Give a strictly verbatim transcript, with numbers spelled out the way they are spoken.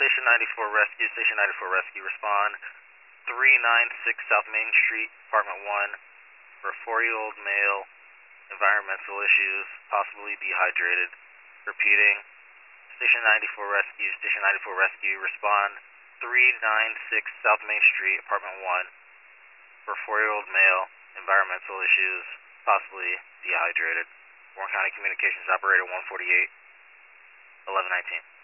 Station ninety-four Rescue, Station ninety-four Rescue, respond. three ninety-six South Main Street, Apartment one, for a four-year-old male, environmental issues, possibly dehydrated. Repeating, Station ninety-four Rescue, Station ninety-four Rescue, respond. three ninety-six South Main Street, Apartment one, for a four-year-old male, environmental issues, possibly dehydrated. Warren County Communications Operator one forty-eight, eleven nineteen.